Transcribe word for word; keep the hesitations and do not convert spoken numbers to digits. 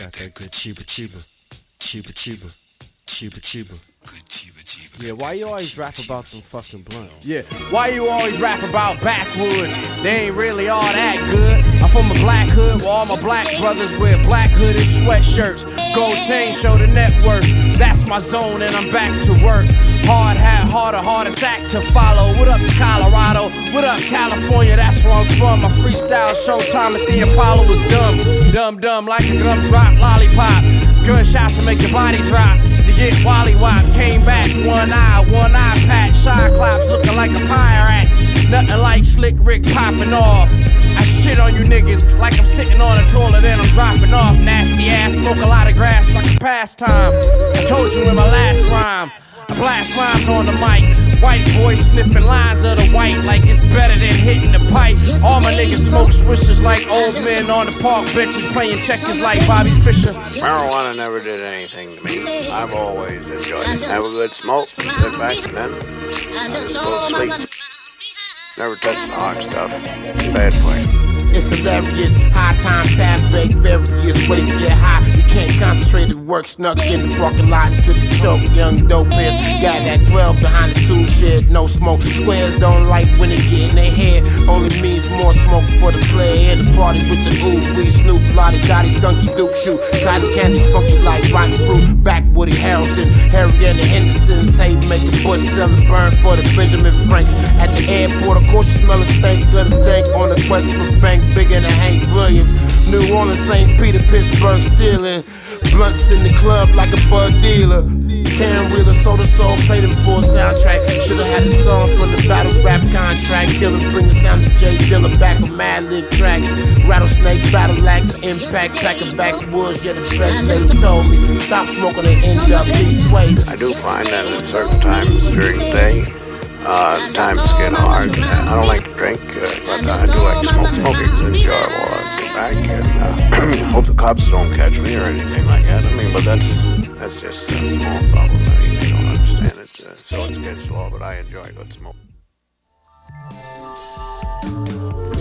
got that good cheaper, cheaper, cheaper, cheaper, cheaper, cheaper. Yeah, why you always rap about them fucking blunts? Yeah, why you always rap about backwoods? They ain't really all that good. I'm from a black hood where all my black brothers wear black hooded sweatshirts. Gold chain show the net worth. That's my zone and I'm back to work. Hard hat, harder, hardest act to follow. What up to Colorado? What up California? That's where I'm from. My freestyle showtime at the Apollo was dumb. Dumb, dumb like a gumdrop lollipop. Gunshots to make your body drop. You get wally wop. Came back, one eye, one eye patch. Cyclops looking like a pirate. Nothing like Slick Rick popping off. I shit on you niggas like I'm sitting on a toilet and I'm dropping off. Nasty ass, smoke a lot of grass like a pastime. I told you in my last rhyme. I blast rhymes on the mic. White boy sniffing lines of the white like it's better than hitting the pipe. All my niggas smoke swishers like old men on the park benches playing checkers like Bobby Fischer. Marijuana never did anything to me. I've always enjoyed it. Have a good smoke, sit back, and then I just go to sleep. Never touch the hard stuff. It's bad for you. It's hilarious, high time, half-baked, various ways to get high. You can't concentrate at work, snuck in the parking lot and took a toke. Young dope ass, got that twelve behind the tool shed, no smoke. Squares don't like when they get in their head. Only means more smoke for the player in the party with the ooh wee Snoop, Lottie, Dottie, Skunky Duke shoot. Cotton candy, funky like rotten fruit. Back Woody Harrelson, Harry and the Hendersons. Hey, make the bush sell a burn for the Benjamin Franks. At the airport, of course you smell a stank, gonna think on the quest for bank. Bigger than Hank Williams. New Orleans, Saint Peter, Pittsburgh, stealing blunts in the club like a bud dealer. Karen Wheeler, Soda Soul, played him for a soundtrack. Should've had a song from the battle rap contract. Killers bring the sound of Jay Dilla back with Mad Lib tracks. Rattlesnake, battle axe, impact, packing backwoods. You're the best, they told me. Stop smoking and end up these ways. I do find that at certain times during the day, Uh, times get hard. I don't like to drink, uh, but I do like to smoke. Smoking is enjoyable. I sit back and uh, hope the cops don't catch me or anything like that. I mean, but that's that's just a small problem. I mean, they don't understand it, uh, so it's against the law. But I enjoy good smoke.